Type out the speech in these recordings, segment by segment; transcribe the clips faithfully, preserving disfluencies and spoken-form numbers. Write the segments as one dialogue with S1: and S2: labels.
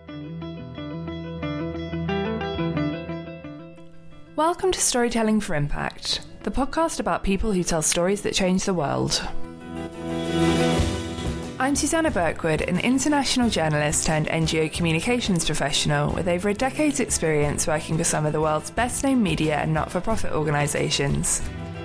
S1: Welcome to Storytelling for Impact, the podcast about people who tell stories that change the world. I'm Susanna Birkwood, an international journalist turned N G O communications professional with over a decade's experience working for some of the world's best-known media and not-for-profit organisations.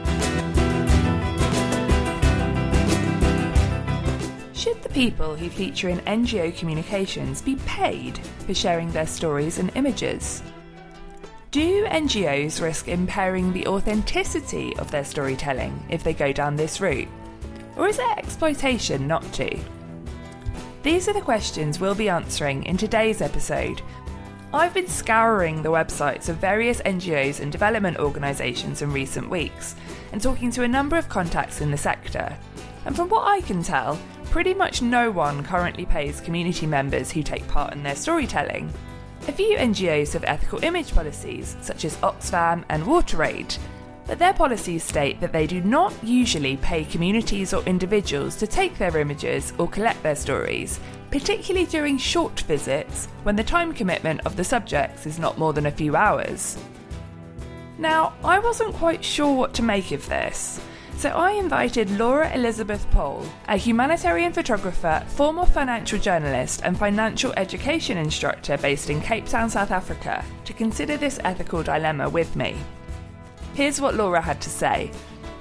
S1: Should the people who feature in N G O communications be paid for sharing their stories and images? Do N G Os risk impairing the authenticity of their storytelling if they go down this route? Or is it exploitation not to? These are the questions we'll be answering in today's episode. I've been scouring the websites of various N G Os and development organisations in recent weeks and talking to a number of contacts in the sector. And from what I can tell, pretty much no one currently pays community members who take part in their storytelling. A few N G Os have ethical image policies, such as Oxfam and WaterAid, but their policies state that they do not usually pay communities or individuals to take their images or collect their stories, particularly during short visits when the time commitment of the subjects is not more than a few hours. Now, I wasn't quite sure what to make of this, so I invited Laura Elizabeth Pohl, a humanitarian photographer, former financial journalist and financial education instructor based in Cape Town, South Africa, to consider this ethical dilemma with me. Here's what Laura had to say.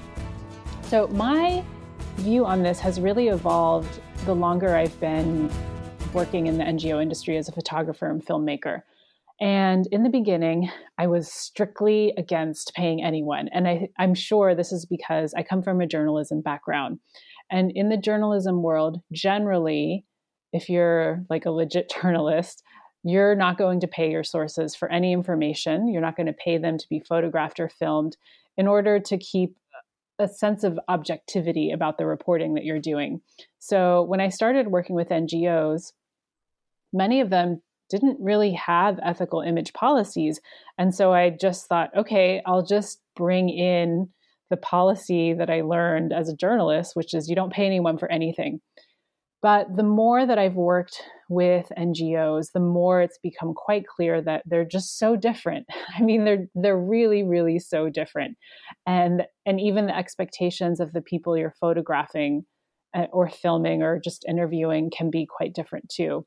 S2: So my view on this has really evolved the longer I've been working in the N G O industry as a photographer and filmmaker. And in the beginning, I was strictly against paying anyone. And I, I'm sure this is because I come from a journalism background. And in the journalism world, generally, if you're like a legit journalist, you're not going to pay your sources for any information. You're not going to pay them to be photographed or filmed in order to keep a sense of objectivity about the reporting that you're doing. So when I started working with N G Os, many of them didn't really have ethical image policies. And so I just thought, okay, I'll just bring in the policy that I learned as a journalist, which is you don't pay anyone for anything. But the more that I've worked with N G Os, the more it's become quite clear that they're just so different. I mean, they're they're really, really so different. And, and even the expectations of the people you're photographing or filming or just interviewing can be quite different too.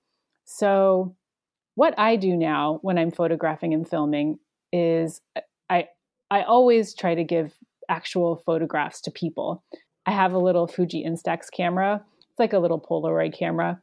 S2: So what I do now when I'm photographing and filming is I I always try to give actual photographs to people. I have a little Fuji Instax camera. It's like a little Polaroid camera.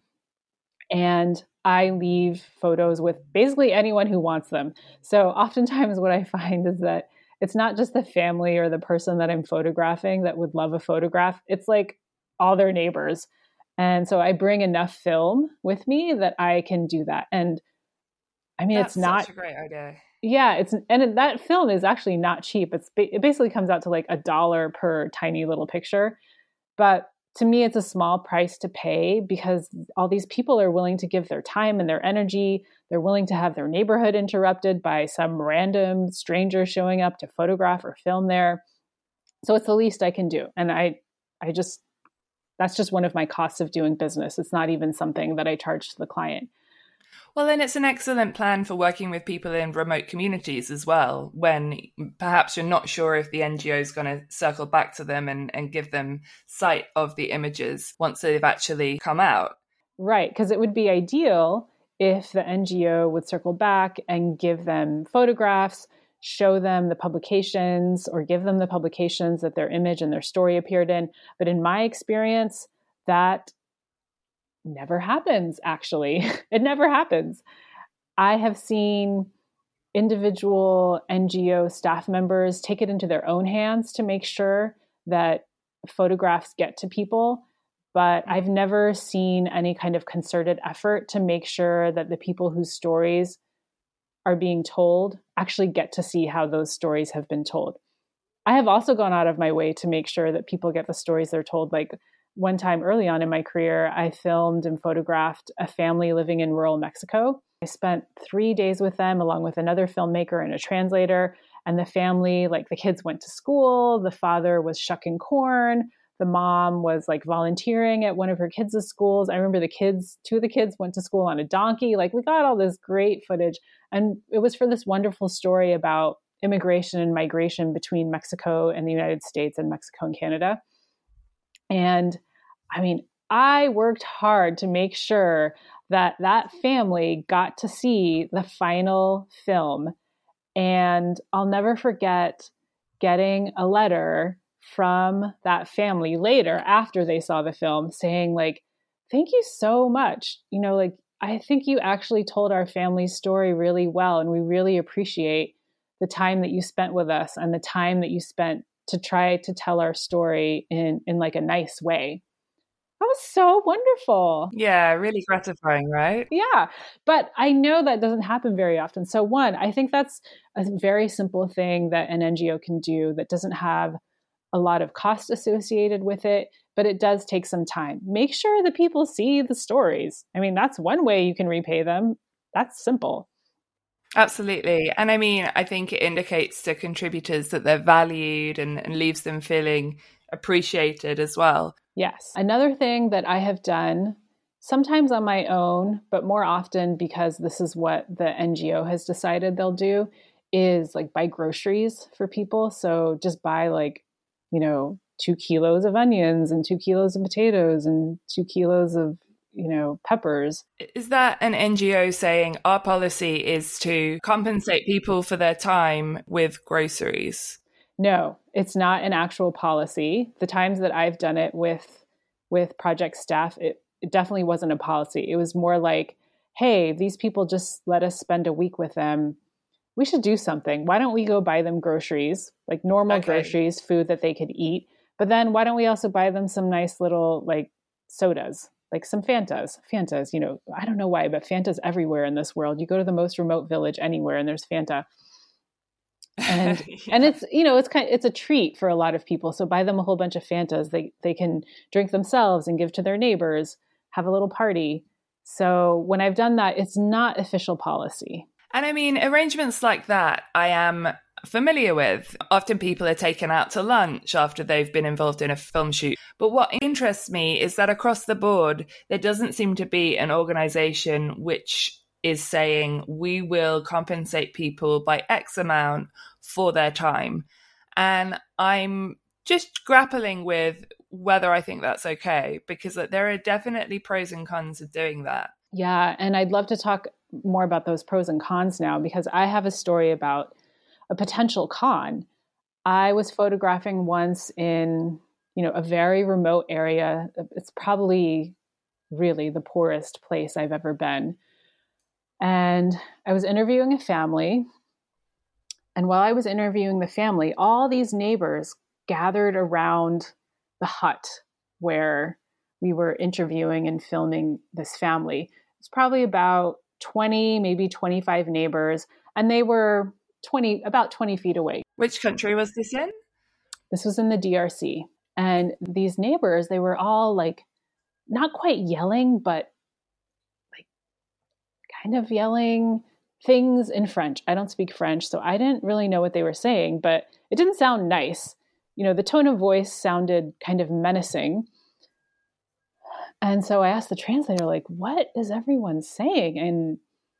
S2: And I leave photos with basically anyone who wants them. So oftentimes what I find is that it's not just the family or the person that I'm photographing that would love a photograph. It's like all their neighbors. And so I bring enough film with me that I can do that. And I mean,
S1: That's
S2: it's not
S1: such a great idea.
S2: Yeah, it's and that film is actually not cheap. It's it basically comes out to like a dollar per tiny little picture. But to me, it's a small price to pay because all these people are willing to give their time and their energy. They're willing to have their neighborhood interrupted by some random stranger showing up to photograph or film there. So it's the least I can do. And I I just that's just one of my costs of doing business. It's not even something that I charge to the client.
S1: Well, then it's an excellent plan for working with people in remote communities as well, when perhaps you're not sure if the N G O is going to circle back to them and, and give them sight of the images once they've actually come out.
S2: Right, because it would be ideal if the N G O would circle back and give them photographs, show them the publications, or give them the publications that their image and their story appeared in. But in my experience, that never happens, actually. It never happens. I have seen individual N G O staff members take it into their own hands to make sure that photographs get to people, but I've never seen any kind of concerted effort to make sure that the people whose stories are being told actually get to see how those stories have been told. I have also gone out of my way to make sure that people get the stories they're told. Like one time early on in my career, I filmed and photographed a family living in rural Mexico. I spent three days with them along with another filmmaker and a translator. And the family, like the kids went to school, the father was shucking corn, The mom was like volunteering at one of her kids' schools. I remember the kids, two of the kids went to school on a donkey. Like we got all this great footage. And it was for this wonderful story about immigration and migration between Mexico and the United States and Mexico and Canada. And I mean, I worked hard to make sure that that family got to see the final film. And I'll never forget getting a letter from that family later after they saw the film saying like, thank you so much. You know, like, I think you actually told our family's story really well. And we really appreciate the time that you spent with us and the time that you spent to try to tell our story in, in like a nice way. That was so wonderful.
S1: Yeah, really gratifying, right?
S2: Yeah. But I know that doesn't happen very often. So one, I think that's a very simple thing that an N G O can do that doesn't have a lot of cost associated with it, but it does take some time. Make sure that people see the stories. I mean, that's one way you can repay them. That's simple.
S1: Absolutely. And I mean, I think it indicates to contributors that they're valued and, and leaves them feeling appreciated as well.
S2: Yes. Another thing that I have done, sometimes on my own, but more often because this is what the N G O has decided they'll do, is like buy groceries for people. So just buy like, you know, two kilos of onions and two kilos of potatoes and two kilos of, you know, peppers.
S1: Is that an N G O saying our policy is to compensate people for their time with groceries?
S2: No, it's not an actual policy. The times that I've done it with with project staff, it, it definitely wasn't a policy. It was more like, hey, these people just let us spend a week with them. We should do something. Why don't we go buy them groceries, like normal okay. groceries, food that they could eat. But then why don't we also buy them some nice little like sodas, like some Fantas, Fantas, you know, I don't know why, but Fanta's everywhere in this world. You go to the most remote village anywhere and there's Fanta. And yeah. and it's, you know, it's kind of, it's a treat for a lot of people. So buy them a whole bunch of Fantas. They they can drink themselves and give to their neighbors, have a little party. So when I've done that, it's not official policy.
S1: And I mean, arrangements like that, I am familiar with. Often people are taken out to lunch after they've been involved in a film shoot. But what interests me is that across the board, there doesn't seem to be an organization which is saying we will compensate people by X amount for their time. And I'm just grappling with whether I think that's okay, because there are definitely pros and cons of doing that.
S2: Yeah, and I'd love to talk more about those pros and cons now, because I have a story about a potential con. I was photographing once in, you know, a very remote area. It's probably really the poorest place I've ever been. And I was interviewing a family. And while I was interviewing the family, all these neighbors gathered around the hut where we were interviewing and filming this family. It's probably about twenty, maybe twenty-five neighbors. And they were twenty, about twenty feet away.
S1: Which country was this in?
S2: This was in the D R C. And these neighbors, they were all like, not quite yelling, but like kind of yelling things in French. I don't speak French, so I didn't really know what they were saying, but it didn't sound nice. You know, the tone of voice sounded kind of menacing. And so I asked the translator, like, what is everyone saying? And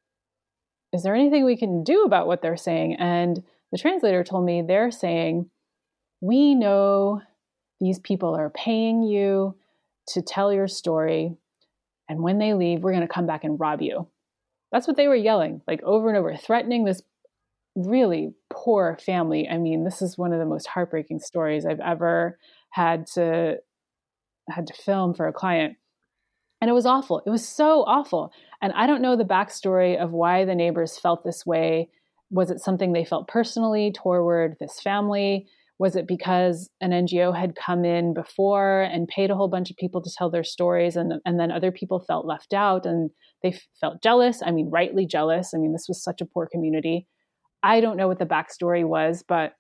S2: is there anything we can do about what they're saying? And the translator told me they're saying, we know these people are paying you to tell your story. And when they leave, we're going to come back and rob you. That's what they were yelling, like over and over, threatening this really poor family. I mean, this is one of the most heartbreaking stories I've ever had to had to film for a client. And it was awful. It was so awful. And I don't know the backstory of why the neighbors felt this way. Was it something they felt personally toward this family? Was it because an N G O had come in before and paid a whole bunch of people to tell their stories, and, and then other people felt left out and they felt jealous? I mean, rightly jealous. I mean, this was such a poor community. I don't know what the backstory was, but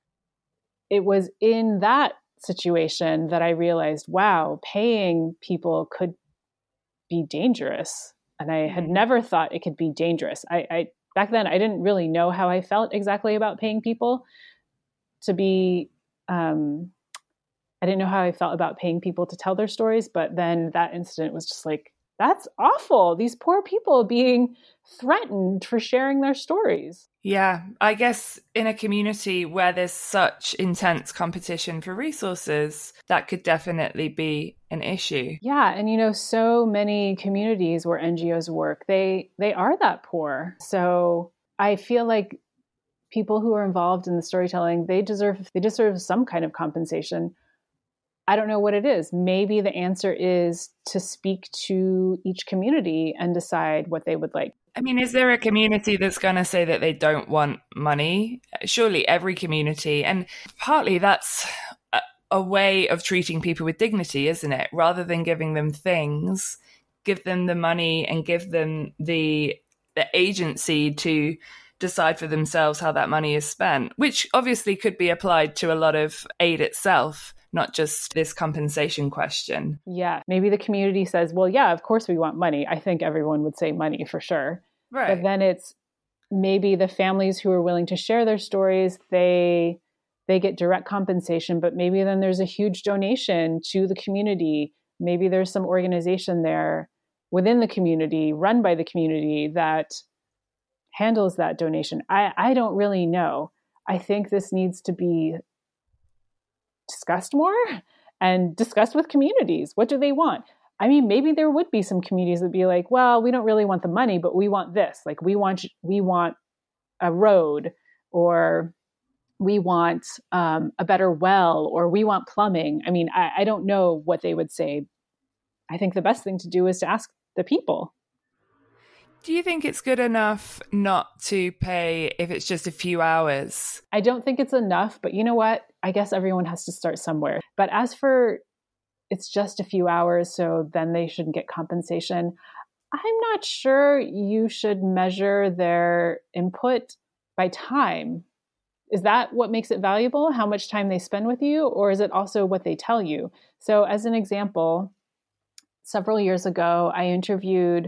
S2: it was in that situation that I realized, wow, paying people could be dangerous. And I had never thought it could be dangerous. I, I back then, I didn't really know how I felt exactly about paying people to be um, I didn't know how I felt about paying people to tell their stories. But then that incident was just like, that's awful. These poor people being threatened for sharing their stories.
S1: Yeah, I guess in a community where there's such intense competition for resources, that could definitely be an issue.
S2: Yeah, and you know, so many communities where N G Os work, they they are that poor. So I feel like people who are involved in the storytelling, they deserve they deserve some kind of compensation. I don't know what it is. Maybe the answer is to speak to each community and decide what they would like.
S1: I mean, is there a community that's going to say that they don't want money? Surely every community. And partly that's a, a way of treating people with dignity, isn't it? Rather than giving them things, give them the money and give them the, the agency to decide for themselves how that money is spent, which obviously could be applied to a lot of aid itself, not just this compensation question.
S2: Yeah, maybe the community says, well, yeah, of course we want money. I think everyone would say money for sure.
S1: Right.
S2: But then it's maybe the families who are willing to share their stories, they they get direct compensation, but maybe then there's a huge donation to the community. Maybe there's some organization there within the community, run by the community, that handles that donation. I, I don't really know. I think this needs to be discussed more and discussed with communities. What do they want? I mean, maybe there would be some communities that be like, well, we don't really want the money, but we want this. Like we want, we want a road, or we want um, a better well, or we want plumbing. I mean, I, I don't know what they would say. I think the best thing to do is to ask the people.
S1: Do you think it's good enough not to pay if it's just a few hours?
S2: I don't think it's enough, but you know what? I guess everyone has to start somewhere. But as for it's just a few hours, so then they shouldn't get compensation, I'm not sure you should measure their input by time. Is that what makes it valuable? How much time they spend with you? Or is it also what they tell you? So as an example, several years ago, I interviewed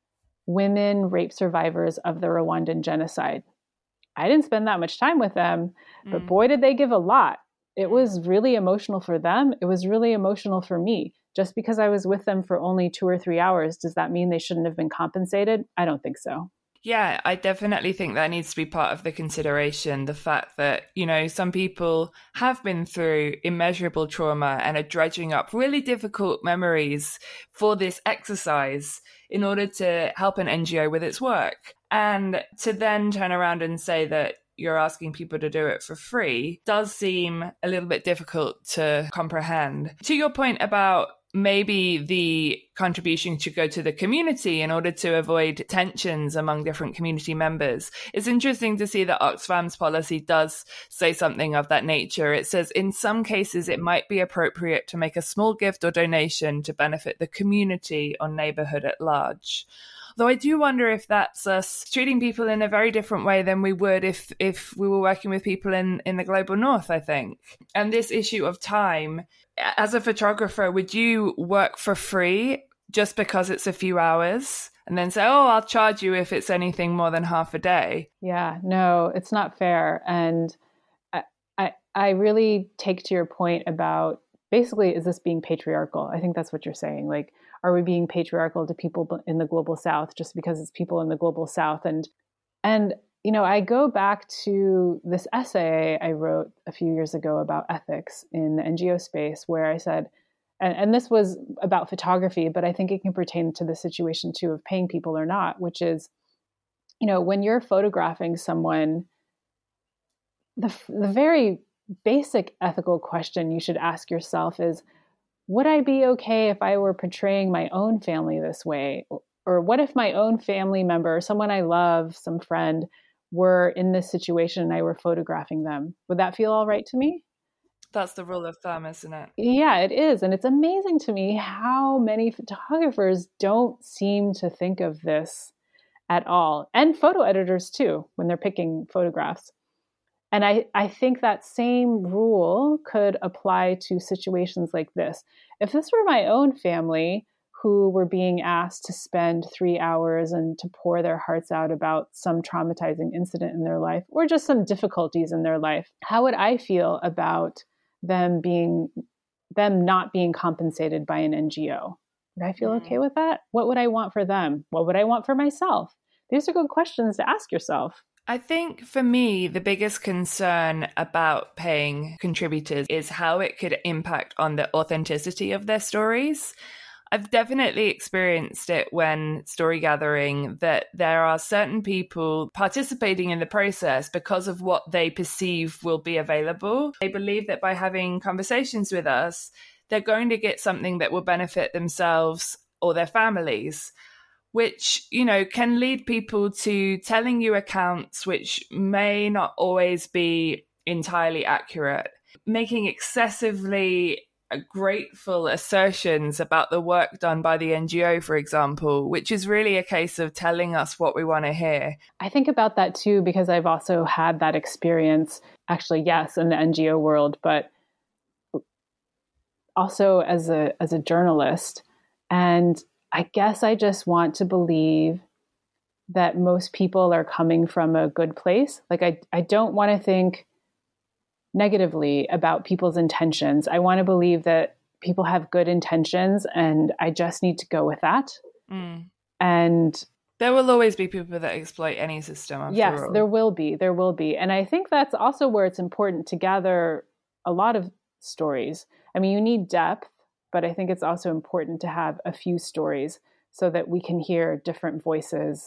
S2: women rape survivors of the Rwandan genocide. I didn't spend that much time with them, but mm. boy, did they give a lot. It was really emotional for them. It was really emotional for me. Just because I was with them for only two or three hours, does that mean they shouldn't have been compensated? I don't think so.
S1: Yeah, I definitely think that needs to be part of the consideration. The fact that, you know, some people have been through immeasurable trauma and are dredging up really difficult memories for this exercise in order to help an N G O with its work. And to then turn around and say that you're asking people to do it for free does seem a little bit difficult to comprehend. To your point about maybe the contribution should go to the community in order to avoid tensions among different community members. It's interesting to see that Oxfam's policy does say something of that nature. It says, in some cases, it might be appropriate to make a small gift or donation to benefit the community or neighborhood at large. Though I do wonder if that's us treating people in a very different way than we would if if we were working with people in, in the global north, I think. And this issue of time, as a photographer, would you work for free just because it's a few hours and then say, oh, I'll charge you if it's anything more than half a day?
S2: Yeah, no, it's not fair. And I, I, I really take to your point about basically, is this being patriarchal? I think that's what you're saying. Like, are we being patriarchal to people in the global south just because it's people in the global south? And, and, you know, I go back to this essay I wrote a few years ago about ethics in the N G O space, where I said, and, and this was about photography, but I think it can pertain to the situation too of paying people or not, which is, you know, when you're photographing someone, the the very basic ethical question you should ask yourself is, would I be okay if I were portraying my own family this way? Or what if my own family member, someone I love, some friend, were in this situation and I were photographing them? Would that feel all right to me?
S1: That's the rule of thumb, isn't it?
S2: Yeah, it is. And it's amazing to me how many photographers don't seem to think of this at all. And photo editors too, when they're picking photographs. And I, I think that same rule could apply to situations like this. If this were my own family who were being asked to spend three hours and to pour their hearts out about some traumatizing incident in their life or just some difficulties in their life, how would I feel about them being them not being compensated by an N G O. Would I feel
S1: Mm.
S2: okay with that? What would I want for them? What would I want for myself? These are good questions to ask yourself.
S1: I think for me, the biggest concern about paying contributors is how it could impact on the authenticity of their stories. I've definitely experienced it when story gathering that there are certain people participating in the process because of what they perceive will be available. They believe that by having conversations with us, they're going to get something that will benefit themselves or their families, which, you know, can lead people to telling you accounts which may not always be entirely accurate, making excessively grateful assertions about the work done by the N G O, for example, which is really a case of telling us what we want to hear.
S2: I think about that too, because I've also had that experience, actually, yes, in the N G O world, but also as a as a journalist. And I guess I just want to believe that most people are coming from a good place. Like I, I don't want to think negatively about people's intentions. I want to believe that people have good intentions, and I just need to go with that.
S1: Mm.
S2: And
S1: there will always be people that exploit any system. After
S2: yes,
S1: all.
S2: there will be. There will be. And I think that's also where it's important to gather a lot of stories. I mean, you need depth, but I think it's also important to have a few stories so that we can hear different voices.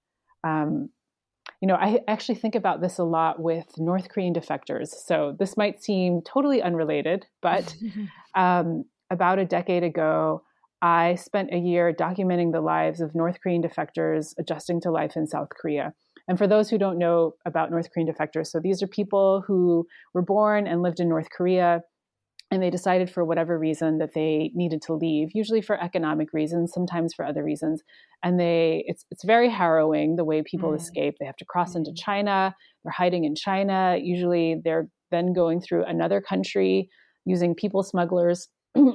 S2: Um, you know, I actually think about this a lot with North Korean defectors. So this might seem totally unrelated, but um, about a decade ago, I spent a year documenting the lives of North Korean defectors adjusting to life in South Korea. And for those who don't know about North Korean defectors, so these are people who were born and lived in North Korea, and they decided for whatever reason that they needed to leave, usually for economic reasons, sometimes for other reasons. And they, it's it's very harrowing the way people mm. escape. They have to cross mm. into China. They're hiding in China. Usually they're then going through another country using people smugglers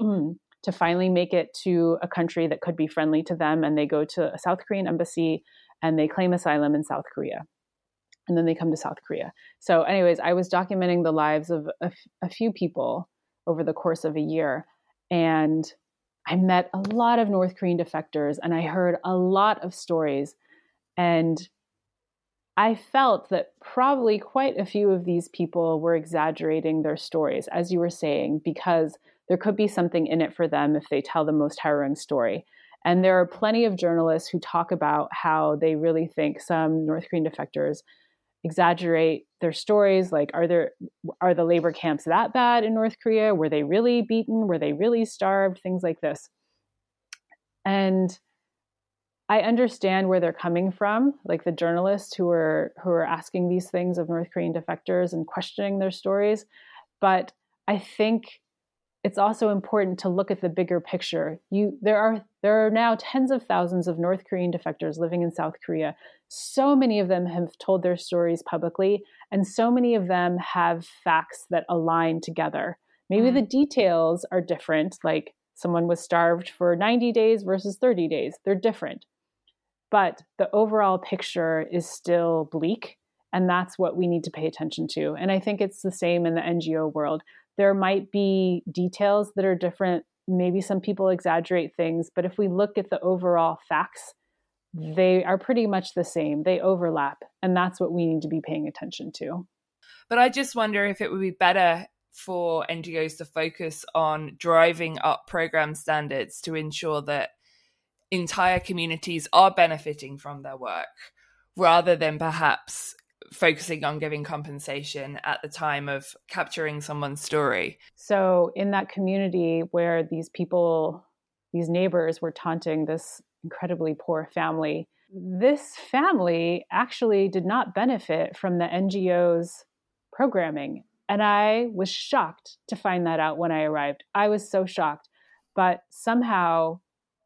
S2: to finally make it to a country that could be friendly to them. And they go to a South Korean embassy and they claim asylum in South Korea. And then they come to South Korea. So anyways, I was documenting the lives of a, a few people over the course of a year. And I met a lot of North Korean defectors, and I heard a lot of stories. And I felt that probably quite a few of these people were exaggerating their stories, as you were saying, because there could be something in it for them if they tell the most harrowing story. And there are plenty of journalists who talk about how they really think some North Korean defectors exaggerate their stories. Like, are there, are the labor camps that bad in North Korea? Were they really beaten? Were they really starved? Things like this. And I understand where they're coming from, like the journalists who are who are asking these things of North Korean defectors and questioning their stories. But I think it's also important to look at the bigger picture. You, there are there are now tens of thousands of North Korean defectors living in South Korea. So many of them have told their stories publicly, and so many of them have facts that align together. Maybe mm. the details are different, like someone was starved for ninety days versus thirty days. They're different. But the overall picture is still bleak, and that's what we need to pay attention to. And I think it's the same in the N G O world. There might be details that are different. Maybe some people exaggerate things, but if we look at the overall facts, they are pretty much the same. They overlap, and that's what we need to be paying attention to.
S1: But I just wonder if it would be better for N G Os to focus on driving up program standards to ensure that entire communities are benefiting from their work, rather than perhaps focusing on giving compensation at the time of capturing someone's story.
S2: So in that community where these people, these neighbors were taunting this incredibly poor family, this family actually did not benefit from the N G O's programming. And I was shocked to find that out when I arrived. I was so shocked. But somehow,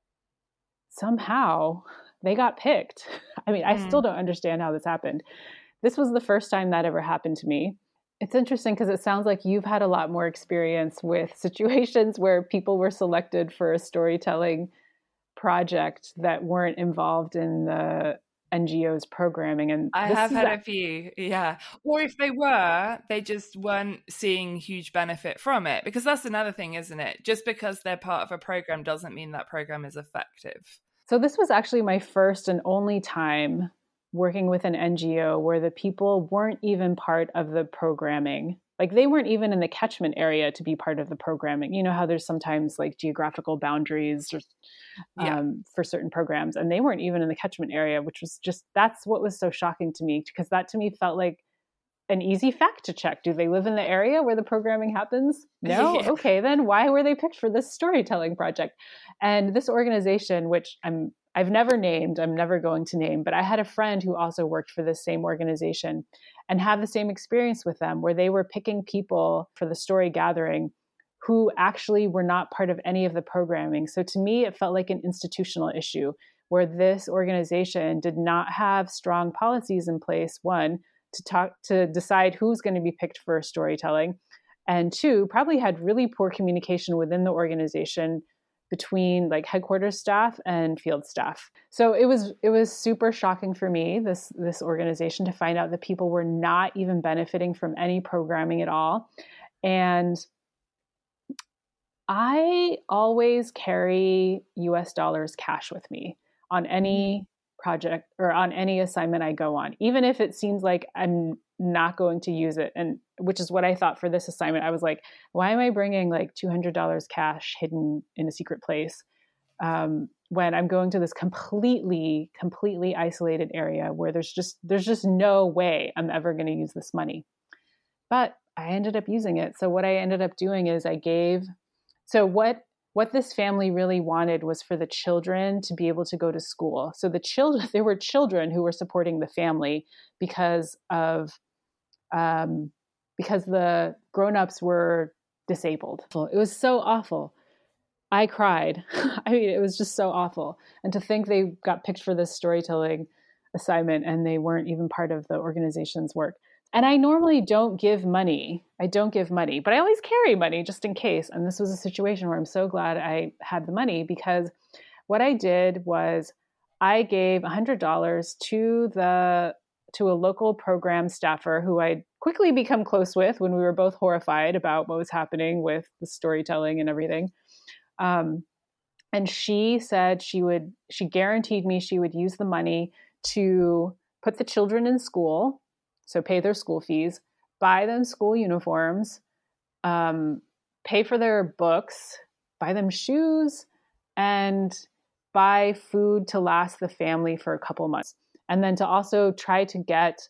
S2: somehow they got picked. I mean, I mm. still don't understand how this happened. This was the first time that ever happened to me. It's interesting because it sounds like you've had a lot more experience with situations where people were selected for a storytelling project that weren't involved in the N G Os programming. And
S1: I
S2: this
S1: have
S2: is
S1: had
S2: a-
S1: a few, yeah. Or if they were, they just weren't seeing huge benefit from it. Because that's another thing, isn't it? Just because they're part of a program doesn't mean that program is effective.
S2: So this was actually my first and only time working with an N G O where the people weren't even part of the programming. Like they weren't even in the catchment area to be part of the programming. You know how there's sometimes like geographical boundaries or,
S1: Yeah.
S2: um, for certain programs, and they weren't even in the catchment area, which was just, that's what was so shocking to me, because that to me felt like an easy fact to check. Do they live in the area where the programming happens? No?
S1: Yeah.
S2: Okay, then why were they picked for this storytelling project? And this organization, which I'm I've never named, I'm never going to name, but I had a friend who also worked for this same organization and had the same experience with them, where they were picking people for the story gathering who actually were not part of any of the programming. So to me, it felt like an institutional issue where this organization did not have strong policies in place, one, to talk to decide who's going to be picked for storytelling, and two, probably had really poor communication within the organization between like headquarters staff and field staff. So it was it was super shocking for me, this this organization, to find out that people were not even benefiting from any programming at all. And I always carry U S dollars cash with me on any project or on any assignment I go on, even if it seems like I'm not going to use it. And which is what I thought for this assignment. I was like, why am I bringing like two hundred dollars cash hidden in a secret place um, when I'm going to this completely, completely isolated area where there's just, there's just no way I'm ever going to use this money. But I ended up using it. So what I ended up doing is I gave, so what What this family really wanted was for the children to be able to go to school. So the children, there were children who were supporting the family because of, um, because the grown-ups were disabled. It was so awful. I cried. I mean, it was just so awful. And to think they got picked for this storytelling assignment and they weren't even part of the organization's work. And I normally don't give money. I don't give money, but I always carry money just in case. And this was a situation where I'm so glad I had the money, because what I did was I gave one hundred dollars to the to a local program staffer who I'd quickly become close with when we were both horrified about what was happening with the storytelling and everything. Um, and she said she would, she guaranteed me she would use the money to put the children in school. So pay their school fees, buy them school uniforms, um, pay for their books, buy them shoes, and buy food to last the family for a couple months. And then to also try to get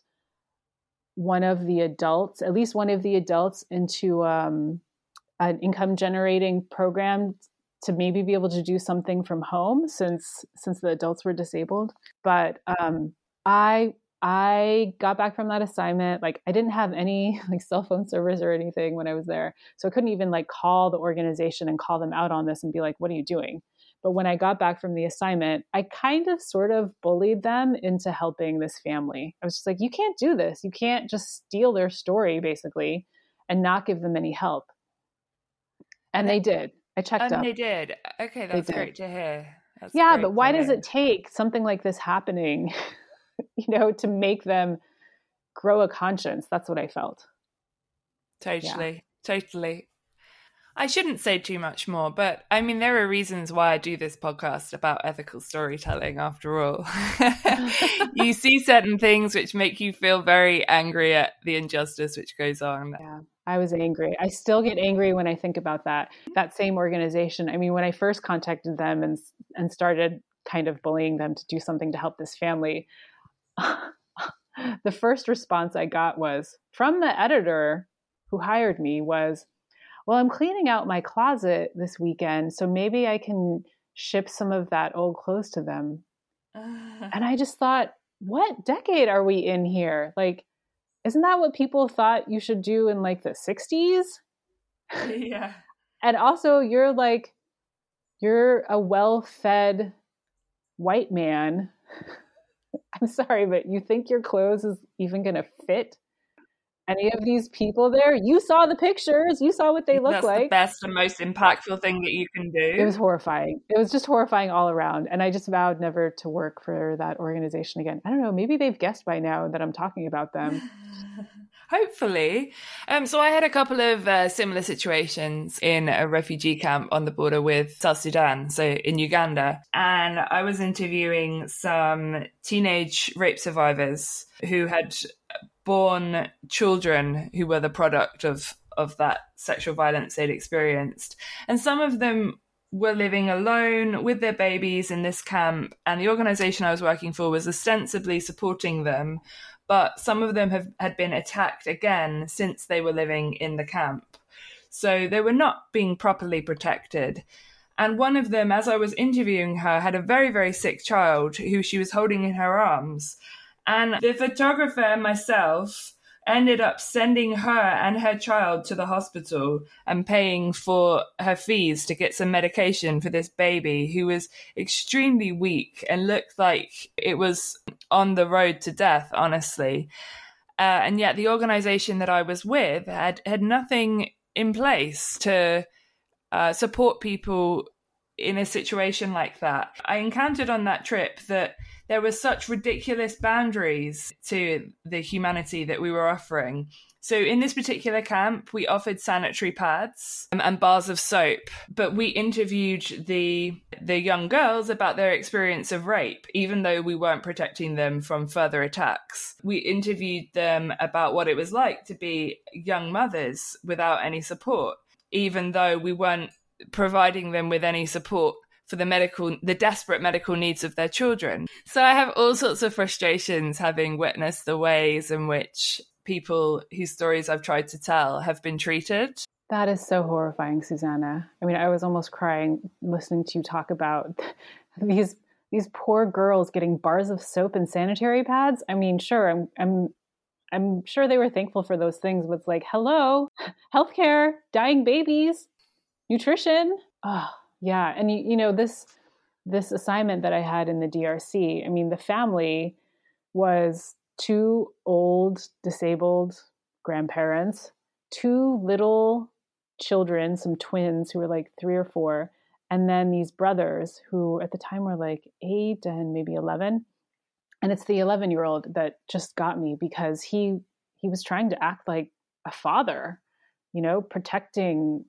S2: one of the adults, at least one of the adults, into um, an income generating program to maybe be able to do something from home since since the adults were disabled. But um, I I got back from that assignment. Like I didn't have any like cell phone service or anything when I was there. So I couldn't even like call the organization and call them out on this and be like, what are you doing? But when I got back from the assignment, I kind of sort of bullied them into helping this family. I was just like, you can't do this. You can't just steal their story basically and not give them any help. And they did. I checked
S1: and
S2: up.
S1: And they did. Okay, that's great to hear. That's
S2: yeah, but why
S1: hear.
S2: does it take something like this happening you know, to make them grow a conscience? That's what I felt.
S1: Totally, yeah. totally. I shouldn't say too much more, but I mean, there are reasons why I do this podcast about ethical storytelling after all. You see certain things which make you feel very angry at the injustice which goes on.
S2: Yeah, I was angry. I still get angry when I think about that. That same organization. I mean, when I first contacted them and and started kind of bullying them to do something to help this family, the first response I got was from the editor who hired me was, well, I'm cleaning out my closet this weekend, so maybe I can ship some of that old clothes to them. Uh. And I just thought, what decade are we in here? Like, isn't that what people thought you should do in like the sixties?
S1: Yeah.
S2: And also you're like, you're a well-fed white man. I'm sorry, but you think your clothes is even going to fit? any of these people there? You saw the pictures. You saw what they look
S1: That's
S2: like.
S1: the best and most impactful thing that you can do.
S2: It was horrifying. It was just horrifying all around. And I just vowed never to work for that organization again. I don't know. Maybe they've guessed by now that I'm talking about them.
S1: Hopefully. Um, so I had a couple of uh, similar situations in a refugee camp on the border with South Sudan, so in Uganda. And I was interviewing some teenage rape survivors who had born children who were the product of, of that sexual violence they'd experienced. And some of them were living alone with their babies in this camp. And the organization I was working for was ostensibly supporting them. But some of them have had been attacked again since they were living in the camp. So they were not being properly protected. And one of them, as I was interviewing her, had a very, very sick child who she was holding in her arms. And the photographer and myself ended up sending her and her child to the hospital and paying for her fees to get some medication for this baby who was extremely weak and looked like it was on the road to death, honestly. Uh, and yet the organization that I was with had, had nothing in place to uh, support people in a situation like that. I encountered on that trip that there were such ridiculous boundaries to the humanity that we were offering. So in this particular camp, we offered sanitary pads um, and bars of soap, but we interviewed the the young girls about their experience of rape, even though we weren't protecting them from further attacks. We interviewed them about what it was like to be young mothers without any support, even though we weren't providing them with any support for the medical, the desperate medical needs of their children. So I have all sorts of frustrations having witnessed the ways in which people whose stories I've tried to tell have been treated.
S2: That is so horrifying, Susanna. I mean, I was almost crying listening to you talk about these these poor girls getting bars of soap and sanitary pads. I mean, sure, I'm I'm I'm sure they were thankful for those things, but it's like, hello, healthcare, dying babies, nutrition. Oh, yeah. And you, you know, this this assignment that I had in the D R C, I mean, the family was two old, disabled grandparents, two little children, some twins who were like three or four, and then these brothers who at the time were like eight and maybe eleven. And it's the eleven-year-old that just got me because he he was trying to act like a father, you know, protecting,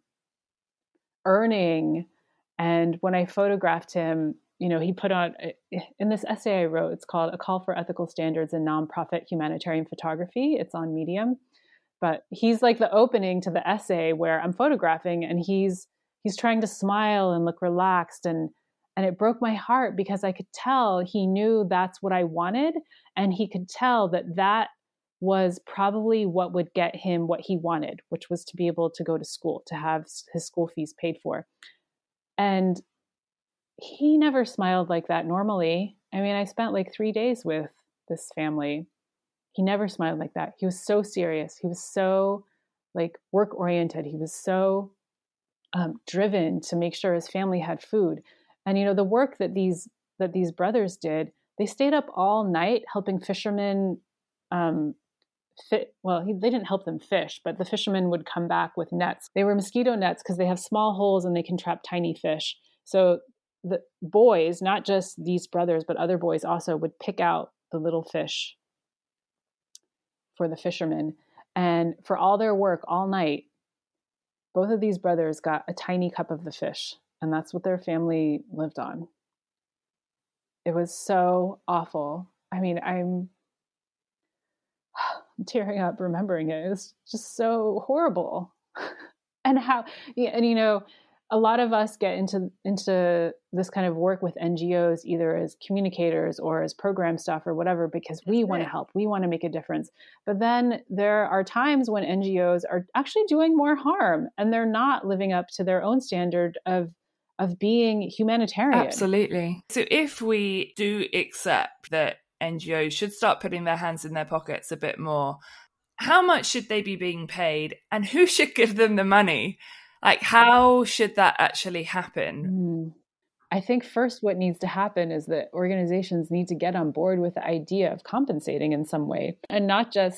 S2: earning. And when I photographed him, you know, he put on, in this essay I wrote, it's called A Call for Ethical Standards in Nonprofit Humanitarian Photography. It's on Medium. But he's like the opening to the essay where I'm photographing and he's he's trying to smile and look relaxed. And and it broke my heart because I could tell he knew that's what I wanted. And he could tell that that was probably what would get him what he wanted, which was to be able to go to school, to have his school fees paid for. And he never smiled like that normally. I mean, I spent like three days with this family. He never smiled like that. He was so serious. He was so like work oriented. He was so um, driven to make sure his family had food. And, you know, the work that these, that these brothers did, they stayed up all night helping fishermen um, fit. Well, he, they didn't help them fish, but the fishermen would come back with nets. They were mosquito nets because they have small holes and they can trap tiny fish. So the boys, not just these brothers, but other boys also would pick out the little fish for the fishermen. And for all their work all night, both of these brothers got a tiny cup of the fish. And that's what their family lived on. It was so awful. I mean, I'm, I'm tearing up remembering it. It was just so horrible. And how, and you know, a lot of us get into into this kind of work with N G Os, either as communicators or as program staff or whatever, because we want to help, we want to make a difference. But then there are times when N G Os are actually doing more harm and they're not living up to their own standard of of being humanitarian.
S1: Absolutely. So if we do accept that N G Os should start putting their hands in their pockets a bit more, how much should they be being paid and who should give them the money? Like, how should that actually happen?
S2: Mm. I think first what needs to happen is that organizations need to get on board with the idea of compensating in some way, and not just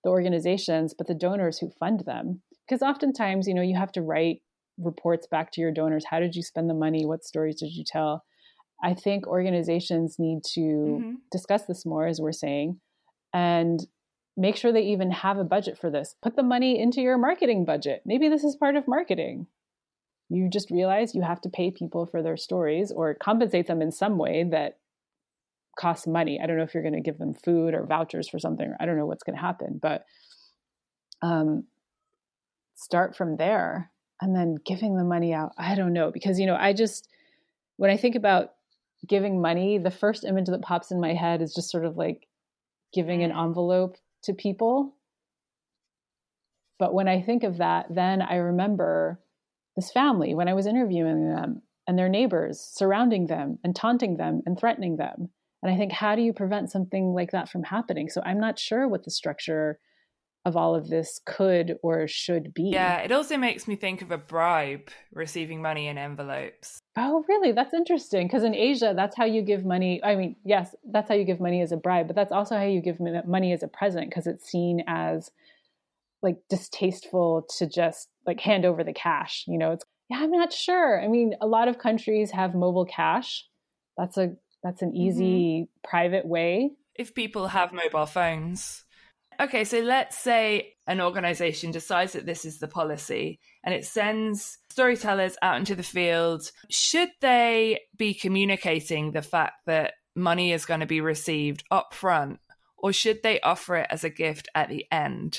S2: the organizations, but the donors who fund them. Because oftentimes, you know, you have to write reports back to your donors. How did you spend the money? What stories did you tell? I think organizations need to mm-hmm. discuss this more, as we're saying, and make sure they even have a budget for this. Put the money into your marketing budget. Maybe this is part of marketing. You just realize you have to pay people for their stories or compensate them in some way that costs money. I don't know if you're going to give them food or vouchers for something. I don't know what's going to happen, but um, start from there and then giving the money out. I don't know, because, you know, I just, when I think about giving money, the first image that pops in my head is just sort of like giving an envelope to people. But when I think of that, then I remember this family when I was interviewing them and their neighbors surrounding them and taunting them and threatening them. And I think, how do you prevent something like that from happening? So I'm not sure what the structure of all of this could or should be.
S1: Yeah, it also makes me think of a bribe, receiving money in envelopes.
S2: Oh, really? That's interesting. Because in Asia, that's how you give money. I mean, yes, that's how you give money as a bribe, but that's also how you give money as a present, because it's seen as like distasteful to just like hand over the cash. You know, it's, yeah, I'm not sure. I mean, a lot of countries have mobile cash. That's a, that's an easy mm-hmm. private way.
S1: If people have mobile phones. Okay, so let's say an organization decides that this is the policy and it sends storytellers out into the field. Should they be communicating the fact that money is going to be received up front, or should they offer it as a gift at the end?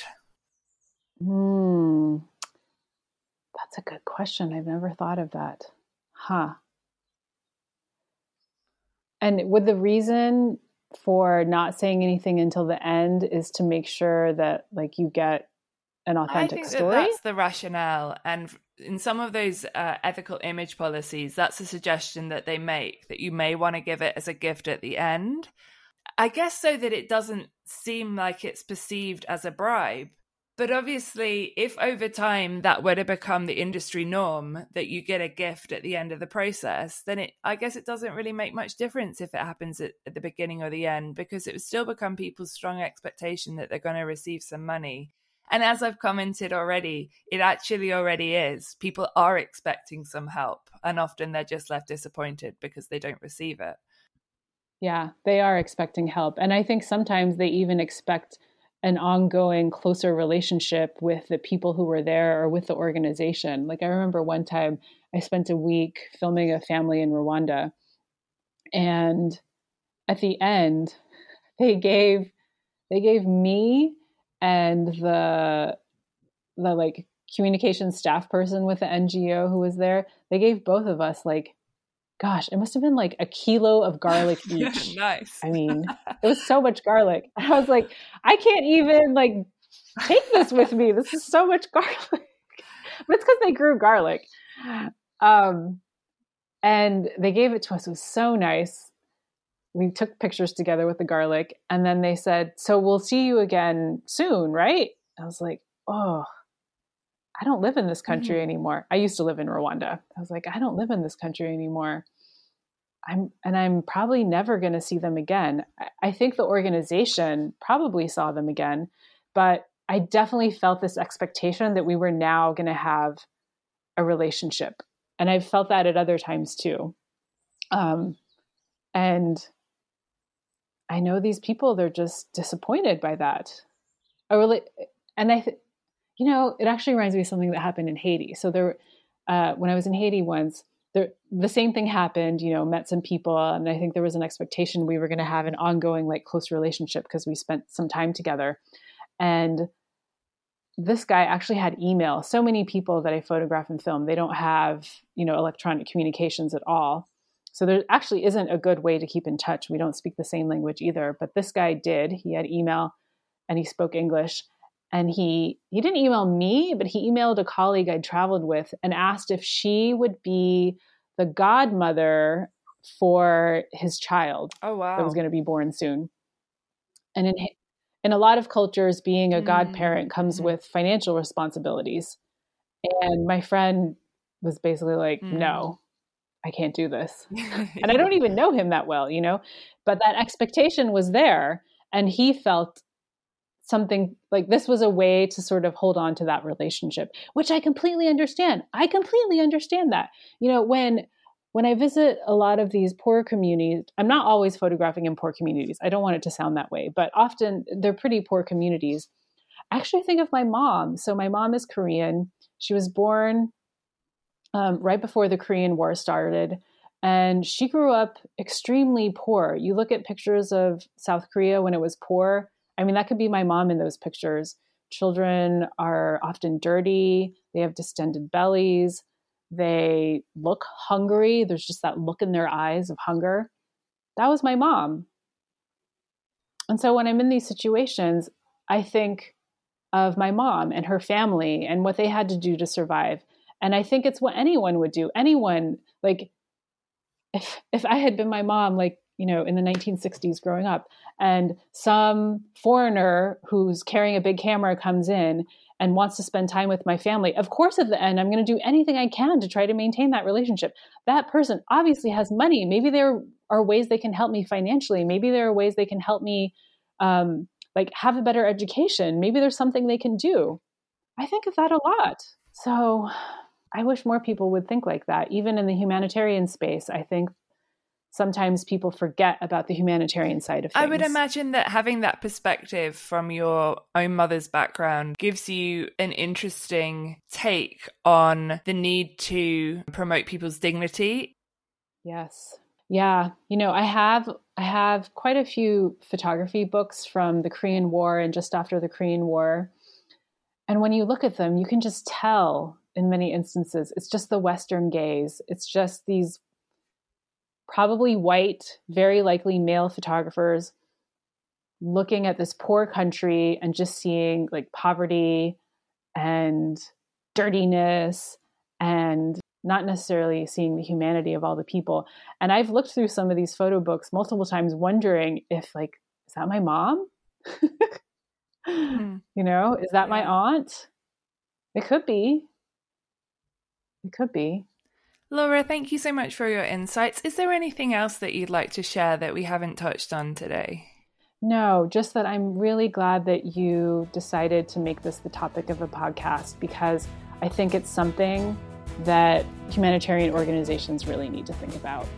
S2: Hmm. That's a good question. I've never thought of that. Huh. And would the reason for not saying anything until the end is to make sure that like you get an authentic
S1: I think
S2: story?
S1: That that's the rationale. And in some of those uh, ethical image policies, that's a suggestion that they make, that you may want to give it as a gift at the end. I guess so that it doesn't seem like it's perceived as a bribe. But obviously, if over time that were to become the industry norm, that you get a gift at the end of the process, then it, I guess it doesn't really make much difference if it happens at, at the beginning or the end, because it would still become people's strong expectation that they're going to receive some money. And as I've commented already, it actually already is. People are expecting some help, and often they're just left disappointed because they don't receive it.
S2: Yeah, they are expecting help. And I think sometimes they even expect an ongoing, closer relationship with the people who were there or with the organization. Like I remember one time I spent a week filming a family in Rwanda, and at the end they gave they gave me and the the like communication staff person with the N G O who was there, they gave both of us like, gosh, it must have been like a kilo of garlic each.
S1: Nice.
S2: I mean, it was so much garlic. I was like, I can't even like take this with me. This is so much garlic. But it's because they grew garlic. Um, and they gave it to us. It was so nice. We took pictures together with the garlic. And then they said, so we'll see you again soon, right? I was like, oh, I don't live in this country mm-hmm. anymore. I used to live in Rwanda. I was like, I don't live in this country anymore. I'm, and I'm probably never going to see them again. I, I think the organization probably saw them again, but I definitely felt this expectation that we were now going to have a relationship. And I've felt that at other times too. Um, and I know these people, they're just disappointed by that. I really, and I think, you know, it actually reminds me of something that happened in Haiti. So there, uh, when I was in Haiti once, there, the same thing happened, you know, met some people. And I think there was an expectation we were going to have an ongoing, like close relationship because we spent some time together. And this guy actually had email. So many people that I photograph and film, they don't have, you know, electronic communications at all. So there actually isn't a good way to keep in touch. We don't speak the same language either, but this guy did. He had email and he spoke English. And he he didn't email me, but he emailed a colleague I'd traveled with and asked if she would be the godmother for his child.
S1: Oh, wow.
S2: That was going to be born soon. And in in a lot of cultures, being a mm-hmm. godparent comes mm-hmm. with financial responsibilities. And my friend was basically like, mm-hmm. no, I can't do this. And I don't even know him that well, you know, but that expectation was there. And he felt something like this was a way to sort of hold on to that relationship, which I completely understand. I completely understand that. You know, when when I visit a lot of these poor communities, I'm not always photographing in poor communities. I don't want it to sound that way, but often they're pretty poor communities. I actually think of my mom. So my mom is Korean. She was born um, right before the Korean War started. And she grew up extremely poor. You look at pictures of South Korea when it was poor. I mean, that could be my mom in those pictures. Children are often dirty. They have distended bellies. They look hungry. There's just that look in their eyes of hunger. That was my mom. And so when I'm in these situations, I think of my mom and her family and what they had to do to survive. And I think it's what anyone would do. Anyone, like, if if I had been my mom, like, you know, in the nineteen sixties growing up, and some foreigner who's carrying a big camera comes in and wants to spend time with my family, of course, at the end, I'm going to do anything I can to try to maintain that relationship. That person obviously has money. Maybe there are ways they can help me financially. Maybe there are ways they can help me, um, like, have a better education. Maybe there's something they can do. I think of that a lot. So I wish more people would think like that. Even in the humanitarian space, I think sometimes people forget about the humanitarian side of things.
S1: I would imagine that having that perspective from your own mother's background gives you an interesting take on the need to promote people's dignity.
S2: Yes. Yeah. You know, I have I have quite a few photography books from the Korean War and just after the Korean War. And when you look at them, you can just tell in many instances, it's just the Western gaze. It's just these probably white, very likely male photographers looking at this poor country and just seeing like poverty and dirtiness and not necessarily seeing the humanity of all the people. And I've looked through some of these photo books multiple times wondering if, like, is that my mom? mm. You know, is that yeah. my aunt? It could be. It could be.
S1: Laura, thank you so much for your insights. Is there anything else that you'd like to share that we haven't touched on today?
S2: No, just that I'm really glad that you decided to make this the topic of a podcast, because I think it's something that humanitarian organizations really need to think about.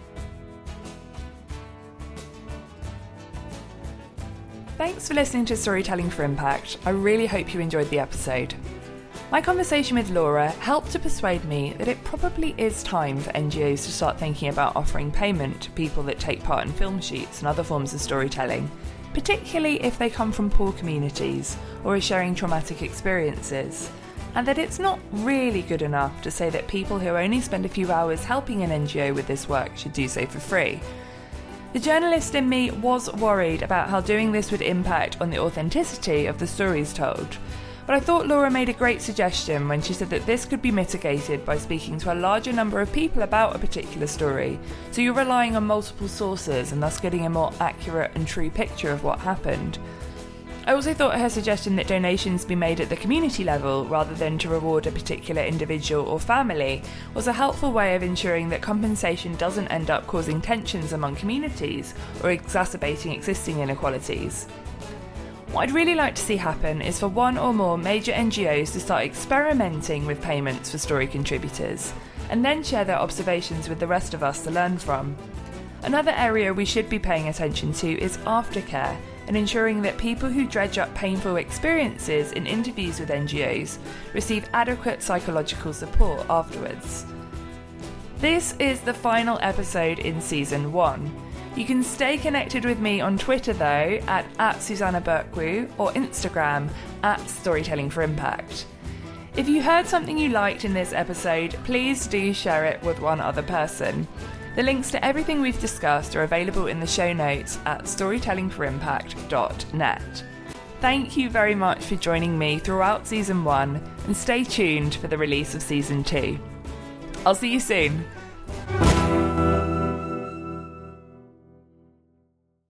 S1: Thanks for listening to Storytelling for Impact. I really hope you enjoyed the episode. My conversation with Laura helped to persuade me that it probably is time for N G Os to start thinking about offering payment to people that take part in film shoots and other forms of storytelling, particularly if they come from poor communities or are sharing traumatic experiences, and that it's not really good enough to say that people who only spend a few hours helping an N G O with this work should do so for free. The journalist in me was worried about how doing this would impact on the authenticity of the stories told. But I thought Laura made a great suggestion when she said that this could be mitigated by speaking to a larger number of people about a particular story, so you're relying on multiple sources and thus getting a more accurate and true picture of what happened. I also thought her suggestion that donations be made at the community level rather than to reward a particular individual or family was a helpful way of ensuring that compensation doesn't end up causing tensions among communities or exacerbating existing inequalities. What I'd really like to see happen is for one or more major N G Os to start experimenting with payments for story contributors, and then share their observations with the rest of us to learn from. Another area we should be paying attention to is aftercare, and ensuring that people who dredge up painful experiences in interviews with N G Os receive adequate psychological support afterwards. This is the final episode in Season one. You can stay connected with me on Twitter though at, at Susanna Berkwu or Instagram at Storytelling for Impact. If you heard something you liked in this episode, please do share it with one other person. The links to everything we've discussed are available in the show notes at storytelling for impact dot net. Thank you very much for joining me throughout Season one, and stay tuned for the release of Season two. I'll see you soon.